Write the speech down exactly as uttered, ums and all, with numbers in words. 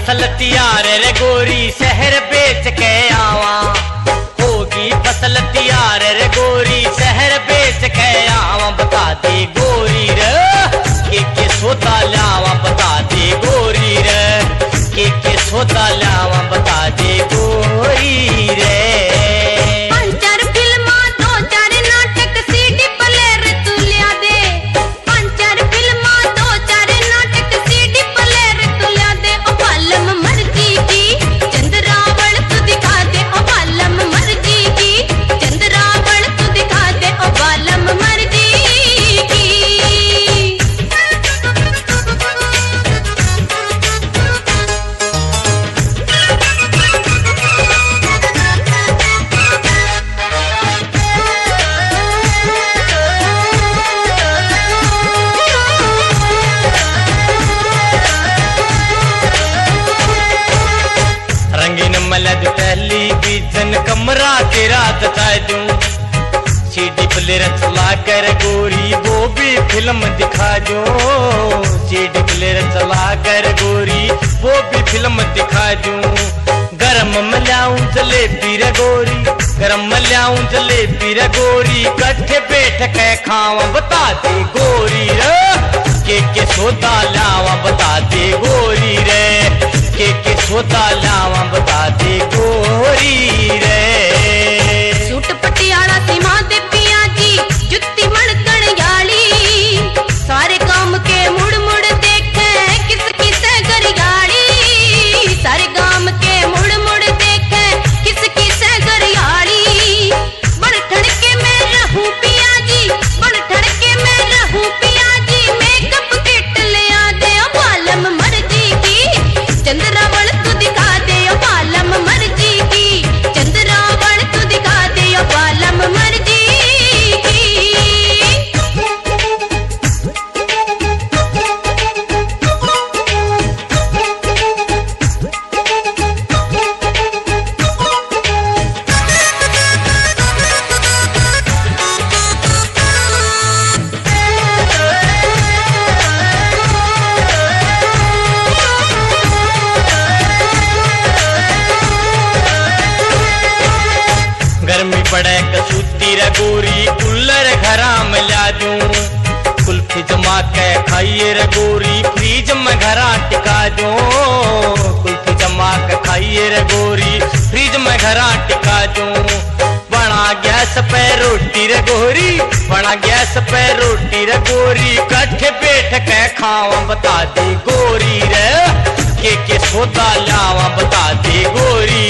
फसल तैयार रे गोरी शहर बेच के आवा। होगी फसल तैयार रे गोरी शहर बेच के आवा। बता दे गोरी रे के के सोता लावा। बता दे गोरी रे के के सोता लावा। बता दे गोरी रे। मलद टेलीविजन कमरा तेरा बता दूं। सीडी प्लेयर चला कर गोरी वो भी फिल्म दिखा दो। सीडी प्लेयर चला कर गोरी वो भी फिल्म दिखा दूं। गरम मलाऊं जलेबी रे गोरी गरम मलाऊं जलेबी रे गोरी कट्ठे बैठ के खावा। बता दे गोरी रे के के सोता लावा। बता दे गोरी रे के के सोता लावा। बता दे गोरी रे। सूट पटियाला सीमा दे पिया जी जुत्ती मड़कण याली। सारे काम के मुड़ मुड़ देखे किस किस गरियाली। सारे काम के मुड़ मुड़ देखे किस किस गरियाली। बड़ ठड़के में रहूं पिया जी बड़ ठड़के में रहूं पिया जी। मेकअप किट ले आ दे बालम मर्जी की चंद्रावण तू दिखा दे बालम मर्जी की। चंद्रावण तू दिखा दे बालम मर्जी की। गर्मी पड़े कसूती रे गोरी कूलर घरा में ला दूं। कुल्फी जमा के खाइए रे गोरी फ्रीज में घरा टिका दूं। कुल्फी जमा के खाइए रे गोरी फ्रीज में घरा टिका दूं। बना गैस पे रोटी रे गोरी बना गैस पे रोटी रे गोरी कट्ठे बैठ के खावा। बता दे गोरी रे के के सोता लावा। बता दे गोरी